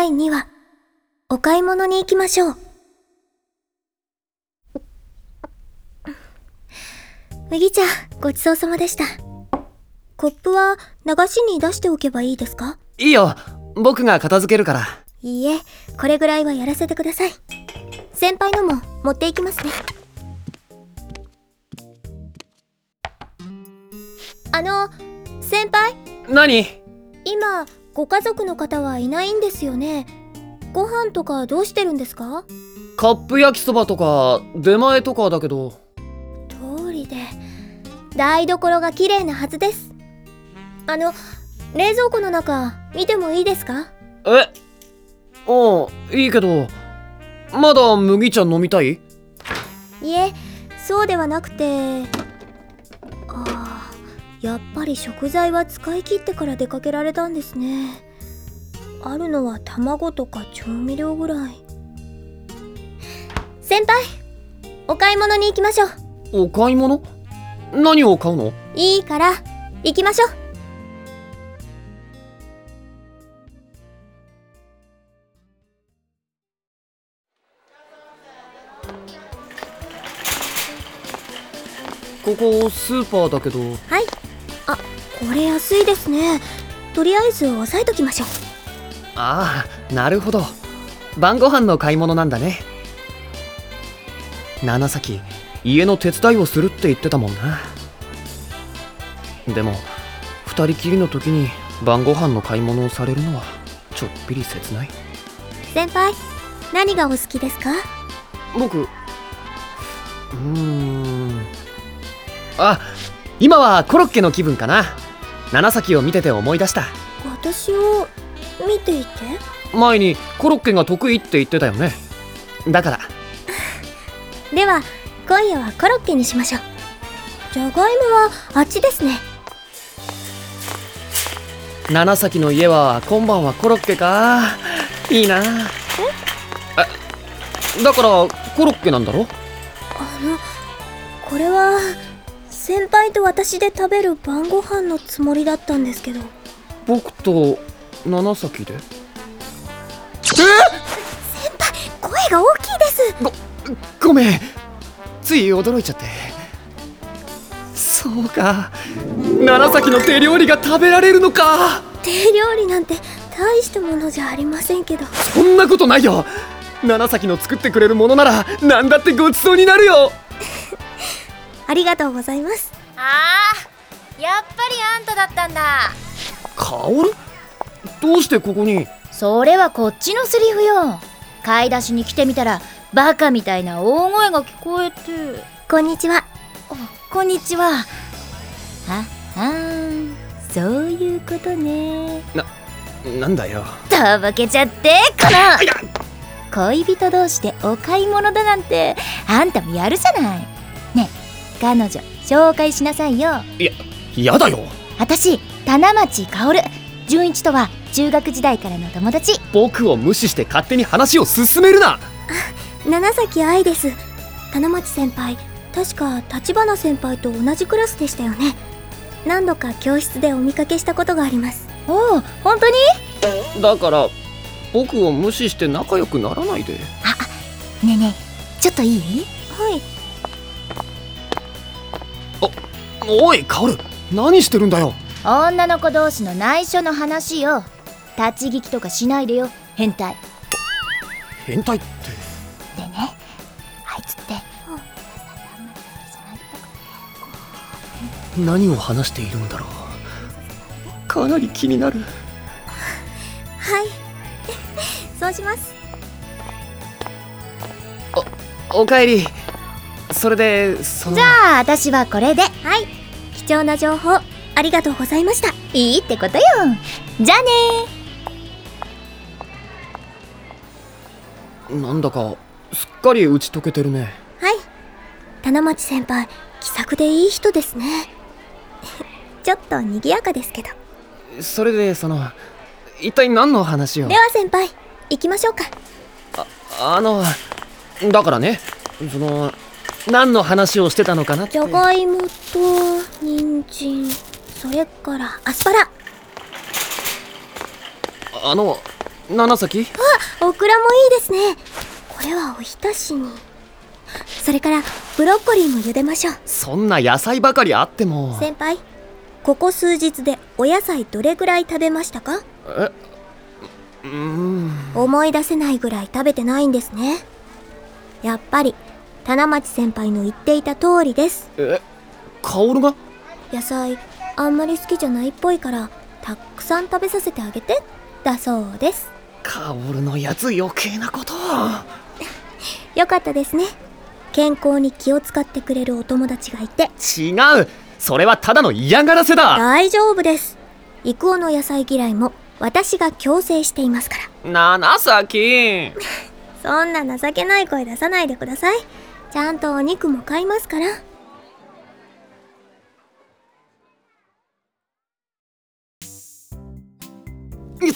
2話、お買い物に行きましょう。麦茶、ごちそうさまでした。コップは流しに出しておけばいいですか？ いいよ、僕が片付けるから。 いいえ、これぐらいはやらせてください。先輩のも持っていきますね。先輩。 何？ 今、ご家族の方はいないんですよね。ご飯とかどうしてるんですか？ カップ焼きそばとか出前とかだけど。 通りで台所が綺麗なはずです。冷蔵庫の中見てもいいですか？ え？いいけど、まだ麦茶飲みたい？ いえ、そうではなくて、やっぱり食材は使い切ってから出かけられたんですね。あるのは卵とか調味料ぐらい。先輩、お買い物に行きましょう。 お買い物？何を買うの？ いいから行きましょう。 ここスーパーだけど。 はい。これ安いですね。とりあえず押さえときましょう。 ああ、なるほど。晩ご飯の買い物なんだね。七崎、家の手伝いをするって言ってたもんな。でも二人きりの時に晩ご飯の買い物をされるのはちょっぴり切ない。 先輩、何がお好きですか？ 僕、今はコロッケの気分かな。七崎を見てて思い出した。 私を見ていて？ 前にコロッケが得意って言ってたよね。だからでは今夜はコロッケにしましょう。じゃがいもはあっちですね。 七崎の家は今晩はコロッケか。いいな。だからコロッケなんだろ？ これは先輩と私で食べる晩ご飯のつもりだったんですけど。 僕と七崎で？ 先輩、声が大きいです。 ごめん、つい驚いちゃって。そうか、七崎の手料理が食べられるのか。 手料理なんて大したものじゃありませんけど。 そんなことないよ。七崎の作ってくれるものなら何だってごちそうになるよ。 ありがとうございます。 やっぱりあんただったんだ。 薫？どうしてここに？ それはこっちのセリフよ。買い出しに来てみたらバカみたいな大声が聞こえて。 こんにちは。 こんにちは。そういうことね。 なんだよ。 とぼけちゃってこの恋人同士でお買い物だなんてあんたもやるじゃない。ねえ、彼女紹介しなさいよ。 やだよ。 私、棚町薫。純一とは中学時代からの友達。 僕を無視して勝手に話を進めるな。 七崎愛です。棚町先輩、確か立花先輩と同じクラスでしたよね。何度か教室でお見かけしたことがあります。 おお、本当に？ だから僕を無視して仲良くならないで。 ねえねえ、ちょっといい？ はい。 おい薫、何してるんだよ。 女の子同士の内緒の話よ。立ち聞きとかしないでよ、変態。 変態って？ でね、あいつって何を話しているんだろう。かなり気になる。 はいそうします。 おかえり。それでじゃあ私はこれで。 はい、貴重な情報ありがとうございました。 いいってことよ。じゃあね。 なんだかすっかり打ち解けてるね。 はい、棚町先輩、気さくでいい人ですねちょっと賑やかですけど。 それで一体何の話を？ では先輩、行きましょうか。 だからね、何の話をしてたのかなって。 じゃがいもと人参、それからアスパラ。 七崎？ オクラもいいですね。これはおひたしに。それからブロッコリーも茹でましょう。 そんな野菜ばかりあっても。 先輩、ここ数日でお野菜どれぐらい食べましたか？思い出せないぐらい食べてないんですね。やっぱり棚町先輩の言っていた通りです。 薫が？ 野菜あんまり好きじゃないっぽいからたくさん食べさせてあげてだそうです。 薫のやつ余計なことを。 よかったですね。健康に気を使ってくれるお友達がいて。 違う、それはただの嫌がらせだ。 大丈夫です。郁夫の野菜嫌いも私が強制していますから。 七崎。 そんな情けない声出さないでください。ちゃんとお肉も買いますから。 いった。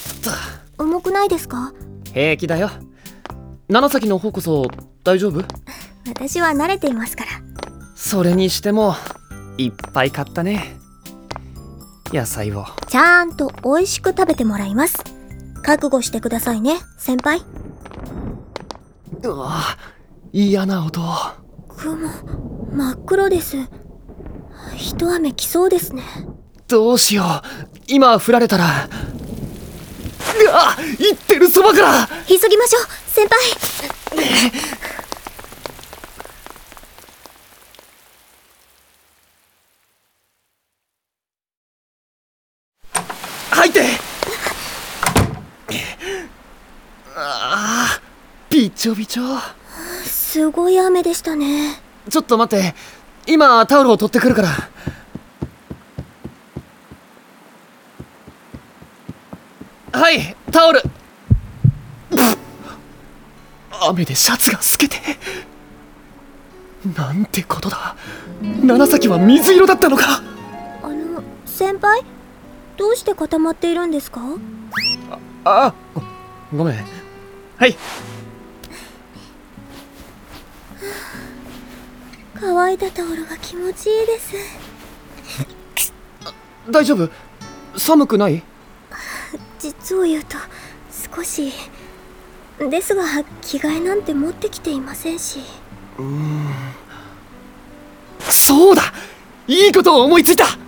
重くないですか？ 平気だよ。七崎の方こそ大丈夫？ 私は慣れていますから。 それにしてもいっぱい買ったね、野菜を。 ちゃんと美味しく食べてもらいます。覚悟してくださいね、先輩。 うわ、嫌な音。 雲真っ黒です。一雨来そうですね。 どうしよう、今降られたら。うわ、行ってるそばから。 急ぎましょう、先輩。 入って。ああ、びちょびちょ。 すごい雨でしたね。 ちょっと待って、今タオルを取ってくるから。はい、タオル。雨でシャツが透けて。なんてことだ。七崎は水色だったのか。 先輩、どうして固まっているんですか？ ごめん。はい。 乾いたタオルが気持ちいいです。 大丈夫？寒くない？ 実を言うと少しですが、着替えなんて持ってきていませんし。 そうだ、いいことを思いついた。